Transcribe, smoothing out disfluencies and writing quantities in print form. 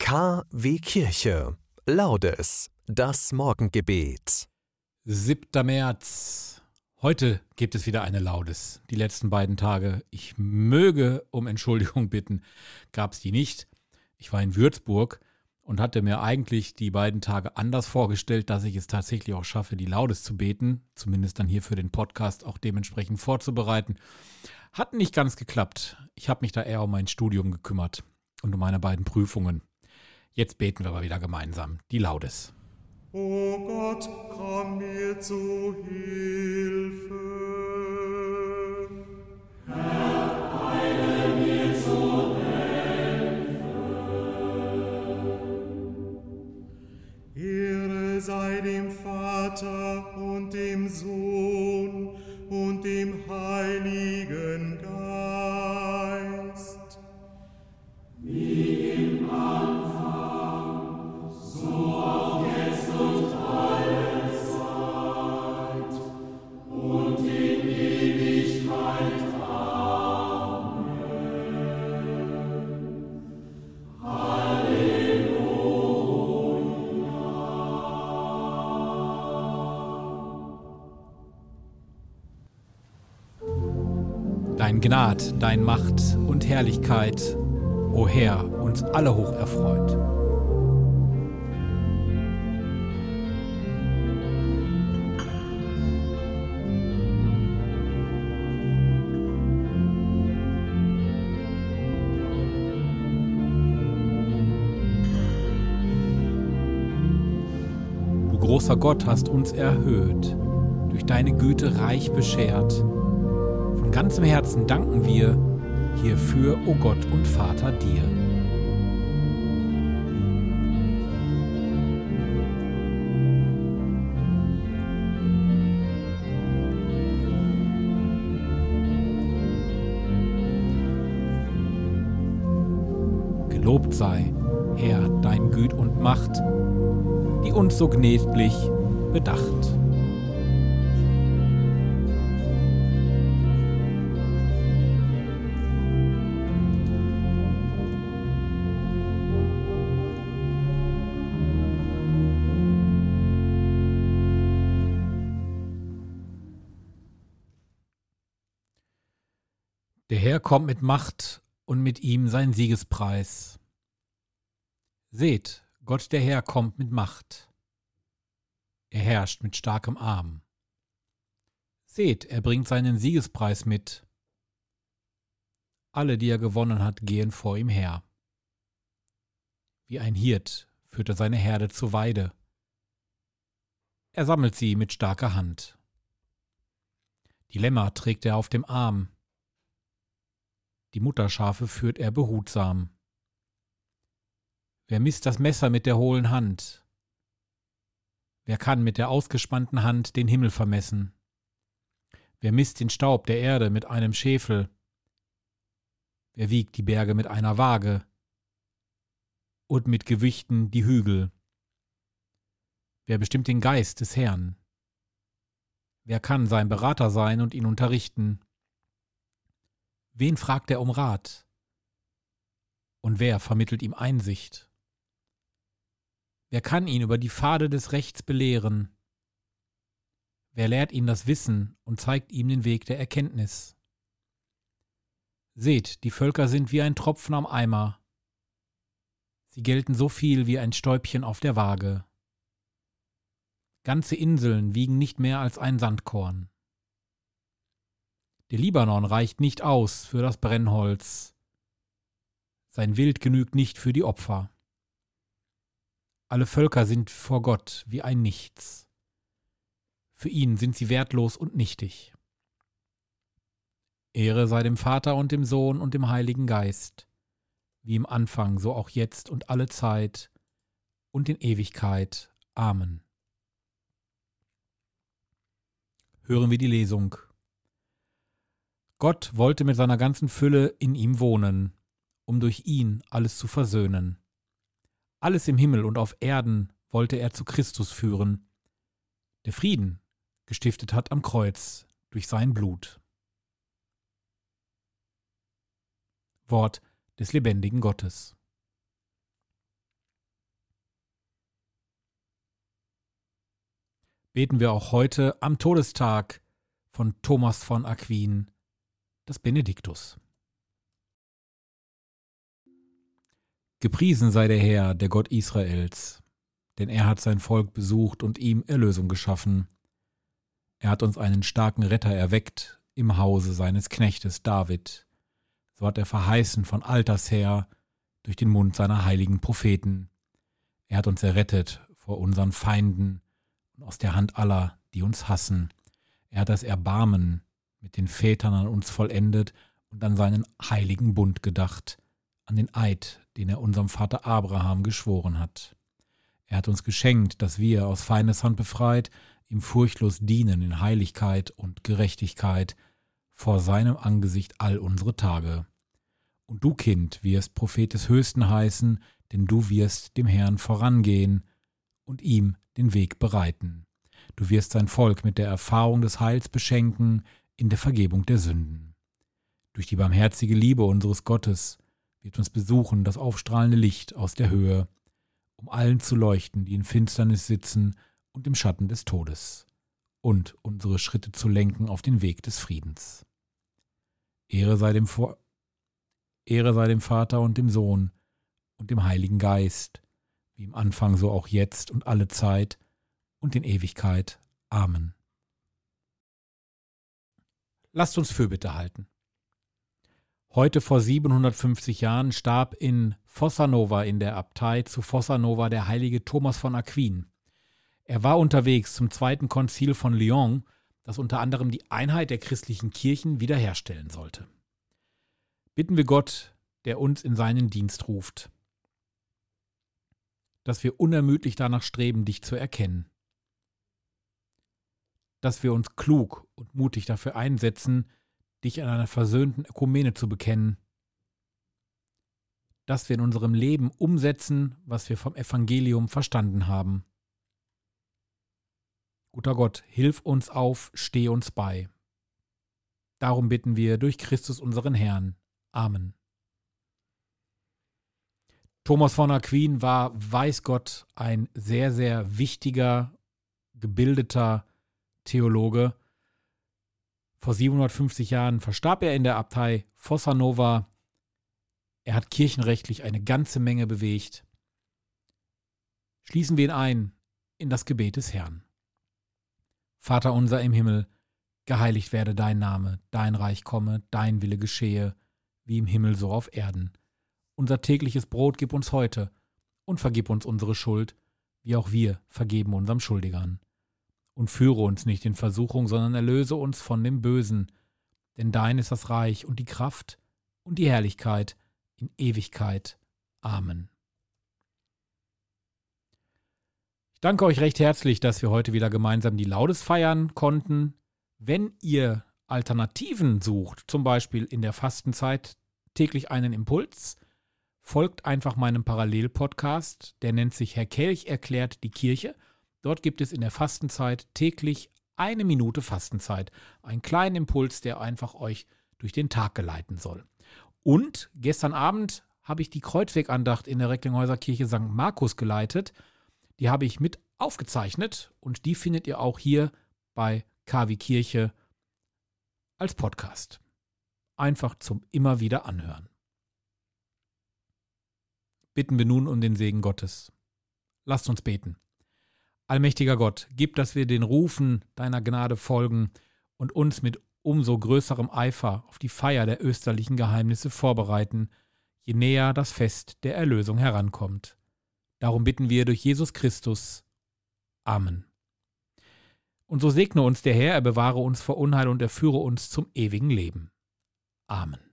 KW Kirche. Laudes, das Morgengebet. 7. März. Heute gibt es wieder eine Laudes. Die letzten beiden Tage, ich möge um Entschuldigung bitten, gab es die nicht. Ich war in Würzburg und hatte mir eigentlich die beiden Tage anders vorgestellt, dass ich es tatsächlich auch schaffe, die Laudes zu beten, zumindest dann hier für den Podcast auch dementsprechend vorzubereiten. Hat nicht ganz geklappt. Ich habe mich da eher um mein Studium gekümmert und um meine beiden Prüfungen. Jetzt beten wir aber wieder gemeinsam die Laudes. O Gott, komm mir zu Hilfe. Herr, eile mir zu Hilfe. Ehre sei dem Vater und dem Sohn und dem Heiligen Geist. Wie im Anfang, so auch jetzt und alle Zeit und in Ewigkeit. Amen. Halleluja. Dein Gnad, dein Macht und Herrlichkeit, o Herr, uns alle hoch erfreut. Du großer Gott hast uns erhöht, durch deine Güte reich beschert. Von ganzem Herzen danken wir hierfür, o Gott und Vater, dir. Gelobt sei, Herr, dein Güt und Macht, die uns so gnädiglich bedacht. Der Herr kommt mit Macht und mit ihm sein Siegespreis. Seht, Gott der Herr kommt mit Macht. Er herrscht mit starkem Arm. Seht, er bringt seinen Siegespreis mit. Alle, die er gewonnen hat, gehen vor ihm her. Wie ein Hirt führt er seine Herde zur Weide. Er sammelt sie mit starker Hand. Die Lämmer trägt er auf dem Arm. Die Mutterschafe führt er behutsam. Wer misst das Messer mit der hohlen Hand? Wer kann mit der ausgespannten Hand den Himmel vermessen? Wer misst den Staub der Erde mit einem Schäfel? Wer wiegt die Berge mit einer Waage? Und mit Gewichten die Hügel? Wer bestimmt den Geist des Herrn? Wer kann sein Berater sein und ihn unterrichten? Wen fragt er um Rat? Und wer vermittelt ihm Einsicht? Wer kann ihn über die Pfade des Rechts belehren? Wer lehrt ihn das Wissen und zeigt ihm den Weg der Erkenntnis? Seht, die Völker sind wie ein Tropfen am Eimer. Sie gelten so viel wie ein Stäubchen auf der Waage. Ganze Inseln wiegen nicht mehr als ein Sandkorn. Der Libanon reicht nicht aus für das Brennholz. Sein Wild genügt nicht für die Opfer. Alle Völker sind vor Gott wie ein Nichts. Für ihn sind sie wertlos und nichtig. Ehre sei dem Vater und dem Sohn und dem Heiligen Geist, wie im Anfang, so auch jetzt und alle Zeit und in Ewigkeit. Amen. Hören wir die Lesung. Gott wollte mit seiner ganzen Fülle in ihm wohnen, um durch ihn alles zu versöhnen. Alles im Himmel und auf Erden wollte er zu Christus führen, der Frieden gestiftet hat am Kreuz durch sein Blut. Wort des lebendigen Gottes. beten wir auch heute am Todestag von Thomas von Aquin das Benediktus. Gepriesen sei der Herr, der Gott Israels, denn er hat sein Volk besucht und ihm Erlösung geschaffen. Er hat uns einen starken Retter erweckt im Hause seines Knechtes David. So hat er verheißen von alters her durch den Mund seiner heiligen Propheten. Er hat uns errettet vor unseren Feinden und aus der Hand aller, die uns hassen. Er hat das Erbarmen mit den Vätern an uns vollendet und an seinen heiligen Bund gedacht, an den Eid, den er unserem Vater Abraham geschworen hat. Er hat uns geschenkt, dass wir, aus Feindeshand befreit, ihm furchtlos dienen in Heiligkeit und Gerechtigkeit vor seinem Angesicht all unsere Tage. Und du, Kind, wirst Prophet des Höchsten heißen, denn du wirst dem Herrn vorangehen und ihm den Weg bereiten. Du wirst sein Volk mit der Erfahrung des Heils beschenken in der Vergebung der Sünden. Durch die barmherzige Liebe unseres Gottes wird uns besuchen das aufstrahlende Licht aus der Höhe, um allen zu leuchten, die in Finsternis sitzen und im Schatten des Todes, und unsere Schritte zu lenken auf den Weg des Friedens. Ehre sei dem Vater und dem Sohn und dem Heiligen Geist, wie im Anfang so auch jetzt und alle Zeit und in Ewigkeit. Amen. Lasst uns Fürbitte halten. Heute vor 750 Jahren starb in Fossanova in der Abtei zu Fossanova der heilige Thomas von Aquin. Er war unterwegs zum Zweiten Konzil von Lyon, das unter anderem die Einheit der christlichen Kirchen wiederherstellen sollte. Bitten wir Gott, der uns in seinen Dienst ruft, dass wir unermüdlich danach streben, dich zu erkennen, dass wir uns klug und mutig dafür einsetzen, dich an einer versöhnten Ökumene zu bekennen, dass wir in unserem Leben umsetzen, was wir vom Evangelium verstanden haben. Guter Gott, hilf uns auf, steh uns bei. Darum bitten wir durch Christus unseren Herrn. Amen. Thomas von Aquin war, weiß Gott, ein sehr, sehr wichtiger, gebildeter Theologe. Vor 750 Jahren verstarb er in der Abtei Fossanova. Er hat kirchenrechtlich eine ganze Menge bewegt. Schließen wir ihn ein in das Gebet des Herrn. Vater unser im Himmel, geheiligt werde dein Name, dein Reich komme, dein Wille geschehe, wie im Himmel so auf Erden. Unser tägliches Brot gib uns heute und vergib uns unsere Schuld, wie auch wir vergeben unserem Schuldigern. Und führe uns nicht in Versuchung, sondern erlöse uns von dem Bösen, denn dein ist das Reich und die Kraft und die Herrlichkeit in Ewigkeit. Amen. Ich danke euch recht herzlich, dass wir heute wieder gemeinsam die Laudes feiern konnten. Wenn ihr Alternativen sucht, zum Beispiel in der Fastenzeit täglich einen Impuls, folgt einfach meinem Parallelpodcast, der nennt sich Herr Kelch erklärt die Kirche. Dort gibt es in der Fastenzeit täglich 1 Minute Fastenzeit. Einen kleinen Impuls, der einfach euch durch den Tag geleiten soll. Und gestern Abend habe ich die Kreuzwegandacht in der Recklinghäuser Kirche St. Markus geleitet. Die habe ich mit aufgezeichnet und die findet ihr auch hier bei KW Kirche als Podcast. Einfach zum immer wieder anhören. Bitten wir nun um den Segen Gottes. Lasst uns beten. Allmächtiger Gott, gib, dass wir den Rufen deiner Gnade folgen und uns mit umso größerem Eifer auf die Feier der österlichen Geheimnisse vorbereiten, je näher das Fest der Erlösung herankommt. Darum bitten wir durch Jesus Christus. Amen. Und so segne uns der Herr, er bewahre uns vor Unheil und er führe uns zum ewigen Leben. Amen.